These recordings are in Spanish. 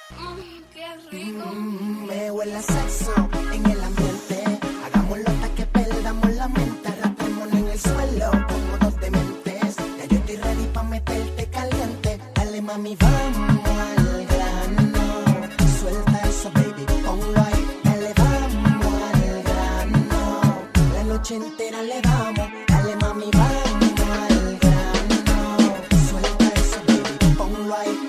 Qué rico. Me huele a sexo en el ambiente. Hagámoslo hasta que perdamos la mente. Arrastrémonos en el suelo como dos dementes. Ya yo estoy ready pa' meterte caliente. Dale mami, vamos al grano. Suelta eso baby, ponlo ahí. Dale, vamos al grano. La noche entera le damos. Dale mami, vamos al grano. Suelta eso baby, ponlo ahí.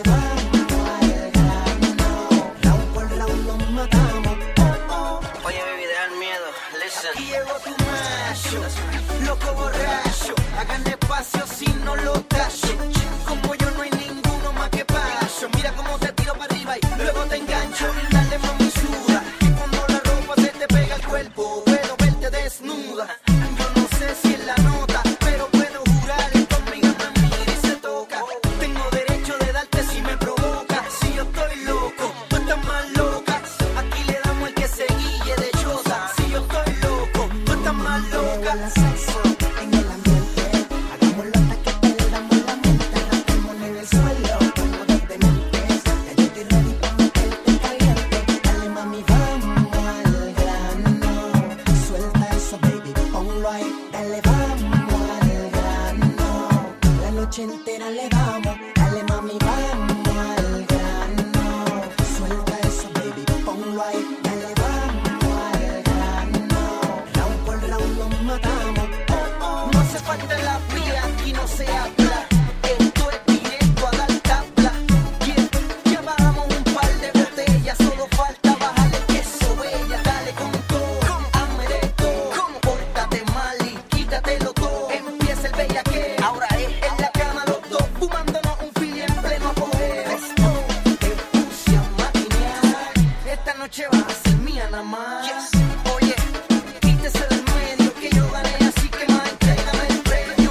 Aquí llegó tu macho, loco borracho. Hagan espacio si no lo tacho. Como yo no hay ninguno más que pacho. Mira cómo te tiro para arriba y luego te engancho. Dale mami suda, y cuando la ropa se te pega al cuerpo, puedo verte desnuda. Yo no sé si es la nota, pero puedo jurar que conmigo me mira y se toca. Tengo derecho de darte si me provoca. Si yo estoy loco, tú estás más loca. Aquí le damos el que se guille de choza. Si yo estoy loco, tú estás más loca. Me sexo en el ambiente. Hagámoslo hasta que perdamos la mente. Arrastrémonos en el suelo como dos dementes. Ya yo estoy ready pa' meterte caliente. Dale mami, vamos al grano. Suelta eso baby, ponlo ahí. Dale, vamos al grano. La noche entera le damos. Dale mami, vamos al grano. Suelta eso baby, ponlo ahí. Dale, vamos al grano. Round por round nos matamos. No hace falta la vía, aquí no se habla. Esto es directo a dar tabla. Ya bajamos un par de botellas, solo falta bajarle queso, bella. Dale con todo, hazme de todo. Pórtate mal y quítatelo todo. Empieza el bellaqueo, ahora es en la cama los dos, fumándonos un fili en pleno apogeo. Te puse a maquinear, esta noche va a ser mía nada más. Oye, quítese del medio que yo gané, así que más entrégame el premio.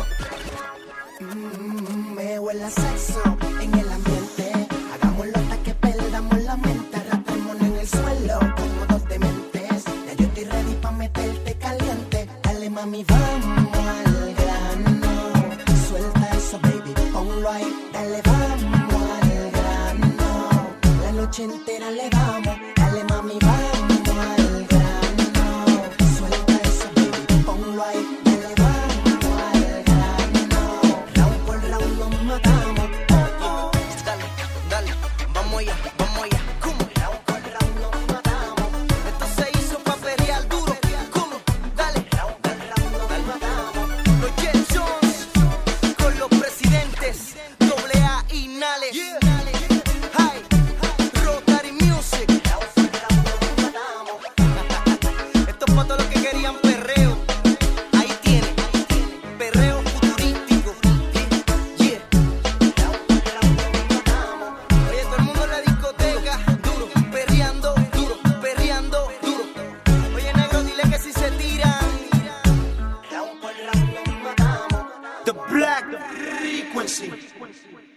Me huele a sexo en el ambiente. Hagámoslo hasta que perdamos la mente. Arrastrémonos en el suelo como dos dementes. Ya yo estoy ready pa' meterte caliente. Dale mami, vamos al grano. Suelta eso baby, ponlo ahí. Dale, vamos al grano. La noche entera le damos. Dale mami, vamos al grano. Suelta eso baby, ponlo ahí. Dale, vamos al grano. Round por round nos matamos. Dale, dale, vamos allá, vamos allá. ¿Cómo? Round por round nos matamos. Esto se hizo pa' pelear duro. ¿Cómo? Dale, Round por round nos matamos. los Jetsons con los presidentes AA y Nales. Hi, Rotary Music. Round por round nos matamos. Esto es pa' todos los que querían perreo. Ahí tienen, perreo futurístico. Yeah. Round por round nos matamos. Oye, todo el mundo en la discoteca, duro, perreando, duro, perreando, duro. Oye, negro, dile que si se tiran. Round por round nos matamos. The Black Frequency.